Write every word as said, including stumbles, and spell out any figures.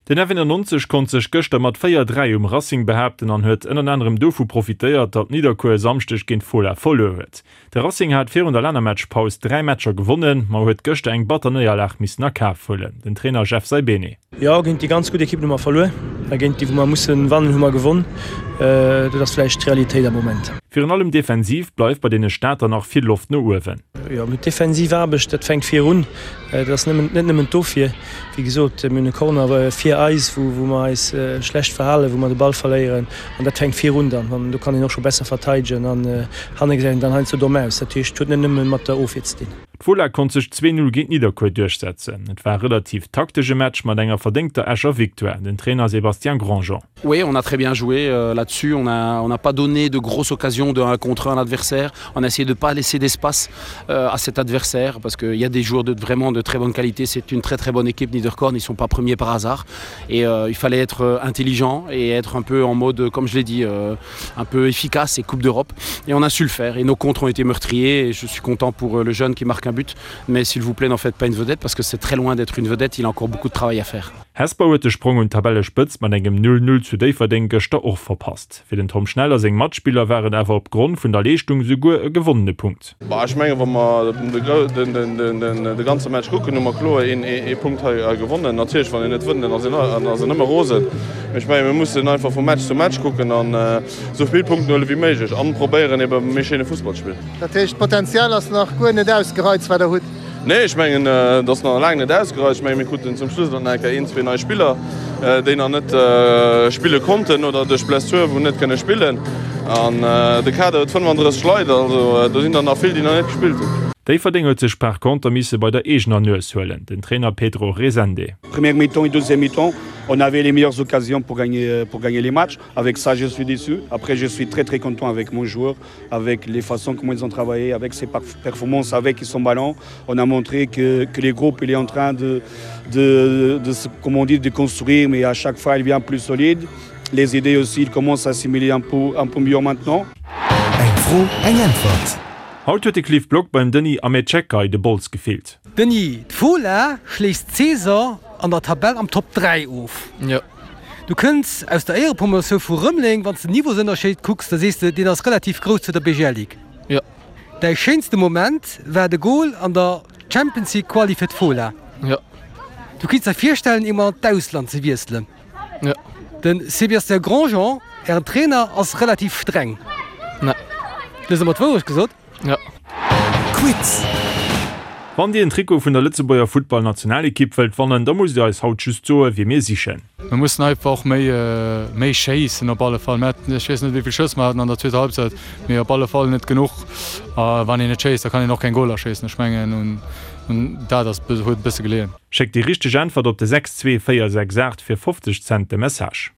Den neunundneunzig konnte sich gestern mat vier drei um Racing behaupten an huet in anderem dofu profitiert, dat Niederkur samstech gegen voller voll huet. Der Racing hat vier der Ländermatchpaus drei Matcher gewonnen, man huet gestern eng Batterneierlach miss nach Kaf füllen. Den Trainer Jeff Saibene. Ja, gegen die ganz gute Equipe nummer verloren. Agent die wo man muss wann hummer gewonnen. Äh, das vielleicht Realität am Moment. Für allem defensiv bleibt bei den Staater noch viel Luft nur Uwen. Ja, mit defensiv arbech dat fängt vier run äh, das net nimmen dofir wie gesot äh, Corner war vier Eis wo, wo man es äh, schlecht verhalen, wo man den Ball verleieren und dat fängt vier run an du kann ich noch schon besser verteidigen an äh, han gesagt dann zu Domaus nimmen mat der of jetzt den. Voller konnte sich zwei null gegen Niederkur durchsetzen. Es war ein relativ taktische Match mit einer verdienter Escher Victoire, den Trainer Sébastien Grandjean. Oui, on a très bien joué euh, là-dessus. On n'a on a pas donné de grosses occasions de un contre un adversaire. On a essayé de ne pas laisser d'espace euh, à cet adversaire parce qu'il y a des joueurs de, vraiment de très bonne qualité. C'est une très très bonne équipe, Niederkorn. Ils ne sont pas premiers par hasard. Et euh, il fallait être intelligent et être un peu en mode, comme je l'ai dit, euh, un peu efficace et Coupe d'Europe. Et on a su le faire. Et nos contres ont été meurtriers. Et je suis content pour euh, le jeune qui marque un but, mais s'il vous plaît n'en faites pas une vedette parce que c'est très loin d'être une vedette, il a encore beaucoup de travail à faire. Hesper huet de Sprung und Tabelle spëtz man engem null null zu déi verding Gëchter och verpasst. Fi den Tom Schneller seng Matspieler waren awer op Grund vun der Leistung segur e gewonnene Punkt. Ich meine, wenn man de ganze Match gucken nummer klo en e Punkt ha gewonnen natürlich van net wënnen nëmmer Rose. Ich meine, wir muss einfach vom Match zu Match gucken an äh, so viel Punkte wie méigich anprobieren iwwer méchene Fußballspiel. Dat Potenzial ass nach go net ausgereizt war der Hut. Nee, ich mein, äh, das noch lange nicht ausgereicht. Ich mein, wir konnten zum Schluss dann ein, zwei neue Spieler, äh, die noch nicht äh, spielen konnten oder durch Blessur, die nicht können spielen. Und äh, der Kader hat fünfunddreißig Leute, also äh, da sind dann noch viele, die noch nicht gespielt haben. Die verdingelt sich par contre misse bei der Egner Neus höllen, den Trainer Pedro Rezende. Première mi-temps et deuxième mi-temps, on avait les meilleures occasions pour gagner, pour gagner les matchs. Avec ça, je suis déçu. Après, je suis très très content avec mon joueur, avec les façons comment ils ont travaillé, avec ses performances, avec son ballon. On a montré que, que les groupes, il est en train de, de, de, de, comment on dit, de construire, mais à chaque fois, il devient plus solide. Les idées aussi, il commence à assimiler un peu, un peu mieux maintenant. Eng froh, eng Antwort. Haut huet de Cliff Block beim Denny Ametscheka de Bolz gefehlt. Denny, d'Fola schläst Cäsar an der Tabelle am Top drei auf. Ja. Du kannst aus der Ehrepromotion vu Rümmling, wann du Niveauunterschied guckst, da siehst du, den das relativ groß zu der B G League. Ja. Der schönste Moment war der Goal an der Champions League Quali für Fola. Ja. Du kannst dir vorstellen, immer d'Ausland zu wirsteln. Ja. Denn Sébastien Grandjean, er Trainer, ist relativ streng. Ja. Das ist immer traurig gesagt. Ja. Quiz. Wann Di en Triko vun der Lützeburger Football-Nationalkipp wät wannnnen, da muss Di als haut just zo wie mir sichen. Man muss einfach méi äh, méi chasen op alle Fall net wieviel Schëss ma an der zweite Halbzeit mé op alle Fall net genug äh, wann en Chase, da kann ich noch kein Goler chasen schmengen und, und da das huet bisse geleen. Scheckt die richchte Antwort op de sechs zwei vier sechs acht fir fünfzig Cent de Message.